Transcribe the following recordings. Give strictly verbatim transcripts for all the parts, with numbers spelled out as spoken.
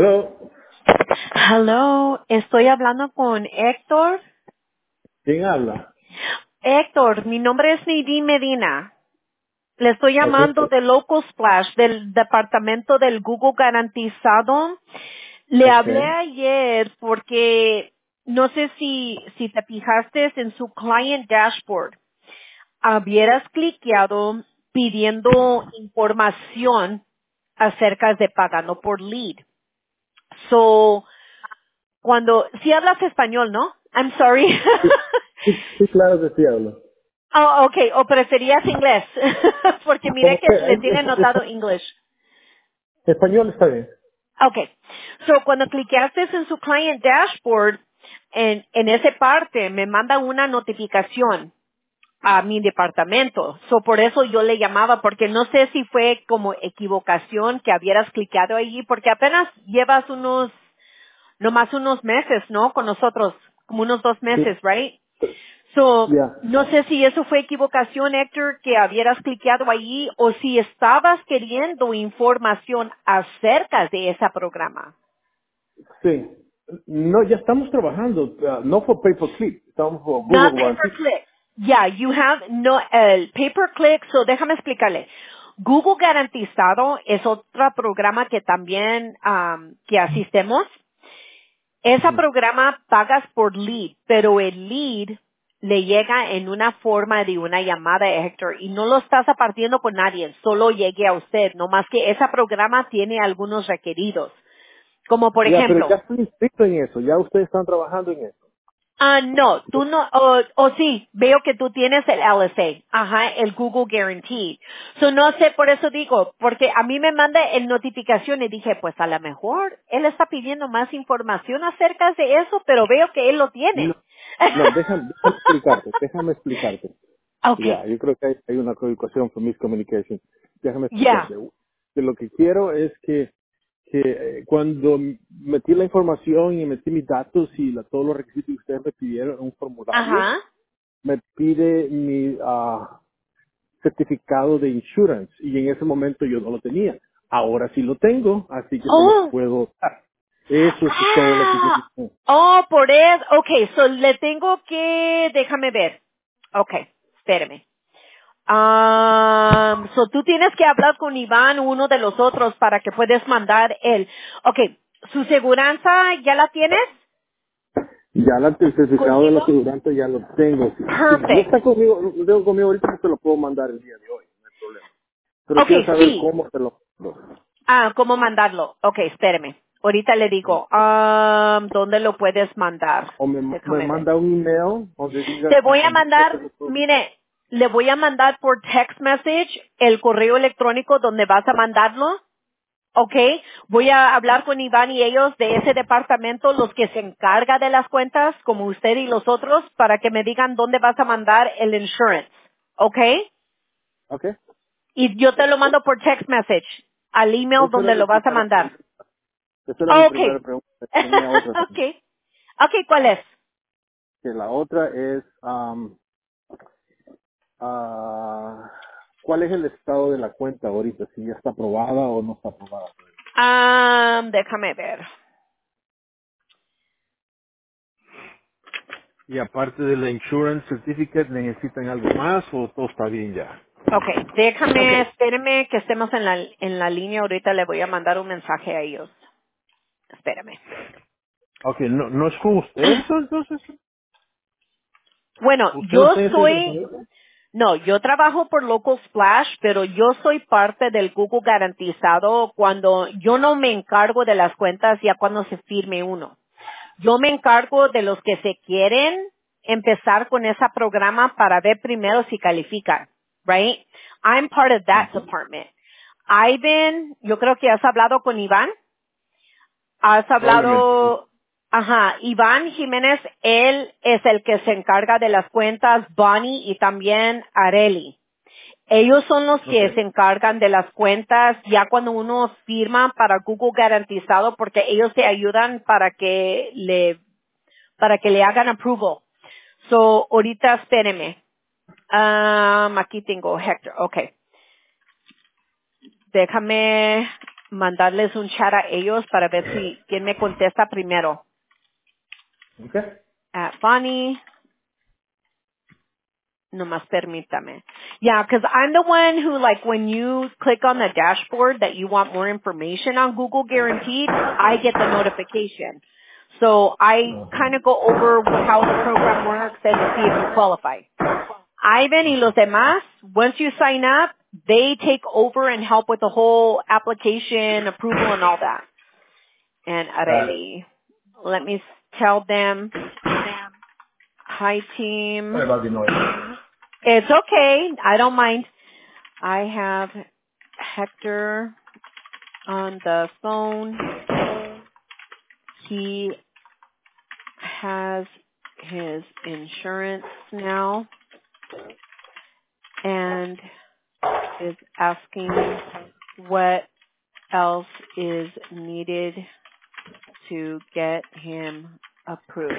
Aló, Hello, estoy hablando con Héctor. ¿quién habla? Héctor, mi nombre es Nadine Medina. Le estoy Ok, llamando de Local Splash, del departamento del Google Garantizado. Le ok. hablé ayer porque no sé si, si te fijaste en su Client Dashboard. Hubieras cliqueado pidiendo información acerca de pagando por lead. So, cuando, si hablas español, ¿no? I'm sorry. Sí, sí, claro que sí hablo. Oh, okay, o preferías inglés, porque mire Como que que, le eh, tiene es- notado es- English. español está bien. Okay, so cuando cliqueaste en su client dashboard, en, en esa parte me manda una notificación a mi departamento. So por eso yo le llamaba, porque no sé si fue como equivocación que hubieras cliqueado allí, porque apenas llevas unos, nomás unos meses, ¿no? Con nosotros, como unos dos Sí, meses, right? So, ya. no sé si eso fue equivocación, Héctor, que habieras cliqueado allí o si estabas queriendo información acerca de ese programa. Sí. No, ya estamos trabajando. ah, no por pay per click, estamos por Not Google pay per Guarantee. click. Yeah, you have no, el pay per click, so déjame explicarle. Google Garantizado es otro programa que también, um, que asistemos. Ese Ujú. programa pagas por lead, pero el lead le llega en una forma de una llamada, Héctor, y no lo estás apartiendo con nadie, solo llegue a usted, no más que ese programa tiene algunos requeridos, como por Ya, pero ya ejemplo, estoy inscrito en eso. Ya ustedes están trabajando en eso. ah, no, tú no, o o sí, veo que tú tienes el L S A, ajá, el Google Guarantee. So no sé, por eso digo, porque a mí me manda en notificación y dije, pues a lo mejor él está pidiendo más información acerca de eso, pero veo que él lo No, tiene. no, déjame, déjame explicarte, déjame explicarte. Ya, Okay, yo creo que hay, hay una equivocación por miscommunication. Déjame ya, explicarte. Que lo que quiero es que, que eh, cuando metí la información y metí mis datos y la- todos los requisitos que ustedes me pidieron en un formulario, ajá. me pide mi ah, certificado de insurance y en ese momento yo no lo tenía. Ahora sí lo tengo, así que se los Oh, puedo dar. Eso es todo lo que yo ah, necesito. oh, por eso, okay, so le tengo que, déjame ver. Okay, espéreme. Um, so tú tienes que hablar con Iván, uno de los otros, para que puedas mandar él. Okay, ¿su seguranza ya la tienes Ya la- el certificado de la contigo? aseguranza ya lo tengo. Si no Perfect. está conmigo, lo tengo conmigo ahorita, no te lo puedo mandar el día de hoy, no hay problema. Pero quiero Okay, saber sí. cómo te lo mando. Ah, ¿cómo mandarlo? Okay, espéreme. Ahorita le digo, um, ¿dónde lo puedes mandar? O me, me Déjame ver. manda un email donde diga Te que voy a donde diga que mandar, lo puedo- mire, le voy a mandar por text message el correo electrónico donde vas a mandarlo. ¿Ok? Voy a hablar con Iván y ellos de ese departamento, los que se encarga de las cuentas, como usted y los otros, para que me digan dónde vas a mandar el insurance. ¿Ok? ¿Ok? Y yo te lo mando por text message, al email Esa era donde mi lo vas a primera mandar. pregunta. Esa era mi Ok. primera pregunta. Tenía otra ok. también. Ok, ¿cuál es? Que la otra es, am, ah, ¿cuál es el estado de la cuenta ahorita? Si ya está aprobada o no está aprobada. Ah, déjame ver. Y aparte de la insurance certificate, ¿necesitan algo más o todo está bien ya? Ok, déjame, espérame que estemos en la, en la línea. Ahorita le voy a mandar un mensaje a ellos. Espérame. Ok, no, no es con ustedes entonces. Bueno, ¿Ustedes yo están soy, haciendo? no, yo trabajo por Local Splash, pero yo soy parte del Google garantizado cuando yo no me encargo de las cuentas ya cuando se firme uno. Yo me encargo de los que se quieren empezar con ese programa para ver primero si califican, right? I'm part of that department. Ivan, yo creo que has hablado con Iván. Has Probablemente sí. hablado, ajá, Iván Jiménez, él es el que se encarga de las cuentas, Bonnie y también Areli. Ellos son los Ok. que se encargan de las cuentas ya cuando uno firma para Google garantizado porque ellos te ayudan para que le, para que le hagan approval. So, ahorita espéreme. Um, aquí tengo Hector, okay. Déjame mandarles un chat a ellos para ver si quién me contesta primero. Okay. At Bonnie. Nomás permítame. Yeah, because I'm the one who, like, when you click on the dashboard that you want more information on Google Guaranteed, I get the notification. So I kind of go over how the program works and to see if you qualify. Ivan y los demás, once you sign up, they take over and help with the whole application, approval, and all that. And Areli, let me tell them, hi team. Sorry about the noise. It's okay. I don't mind. I have Hector on the phone. He has his insurance now and is asking what else is needed to get him approved.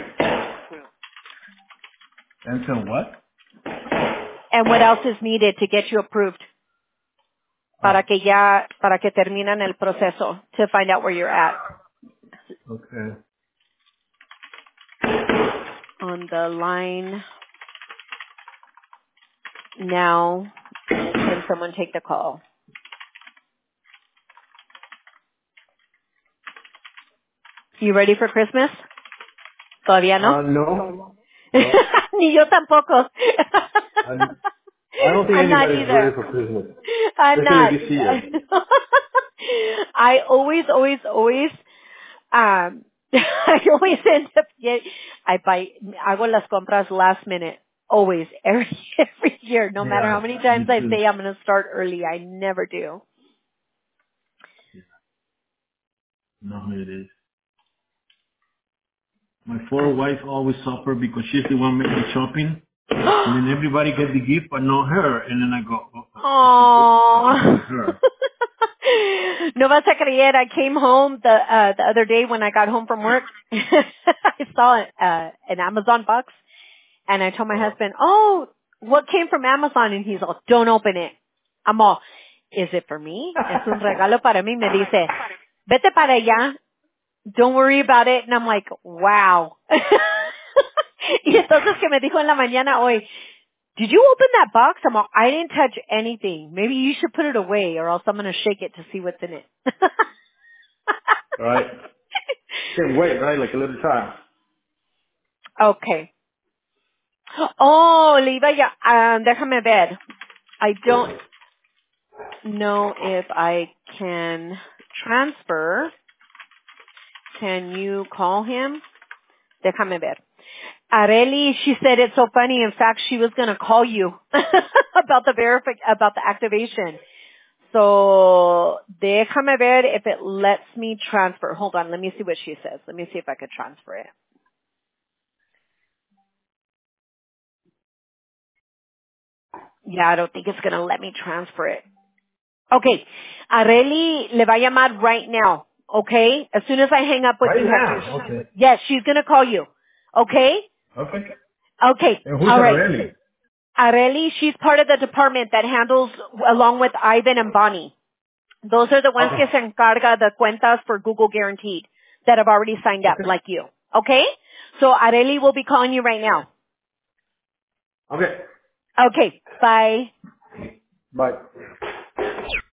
And so what? And what else is needed to get you approved? Para que ya, para que terminan el proceso to find out where you're at. Okay. On the line now. Can someone take the call? You ready for Christmas? Todavía no? Uh, no. Ni yo tampoco. I'm, I don't think I'm not anybody's either. ready for Christmas. I'm Especially not. this year. I always, always, always, um, I always end up get, I buy, hago las compras last minute. Always, every, every year, no matter how many times I say I'm going to start early, I never do. No, it is. My poor wife always suffer because she's the one making shopping. And then everybody get the gift, but not her. And then I go, oh, Aww. her. No vas a creer, I came home the uh, the other day when I got home from work. I saw uh, an Amazon box, and I told my husband, "Oh, what came from Amazon?" And he's all, "Don't open it." I'm all, "Is it for me? Es un regalo para mí." Me dice, "Vete para allá. Don't worry about it." And I'm like, "Wow." Y entonces que me dijo en la mañana hoy, "Did you open that box?" I'm all, "I didn't touch anything. Maybe you should put it away or else I'm going to shake it to see what's in it." Right. Can't wait, right? Like a little child. Okay. Oh, le iba ya, um, déjame ver. I don't know if I can transfer. Can you call him? Déjame ver. Areli, she said it's so funny. In fact, she was going to call you about the verific, about the activation. So, déjame ver if it lets me transfer. Hold on, let me see what she says. Let me see if I could transfer it. Yeah, I don't think it's going to let me transfer it. Okay, Areli le va a llamar right now. Okay, as soon as I hang up with Right you, now. Hector. Okay. Yes, she's going to call you. Okay? Okay. Okay, And who's all right. Areli? Areli, she's part of the department that handles, along with Ivan and Bonnie. Those are the ones Okay. que se encarga de cuentas for Google Guaranteed that have already signed up, Okay. like you. Okay? So Areli will be calling you right now. Okay. Okay, bye. Bye.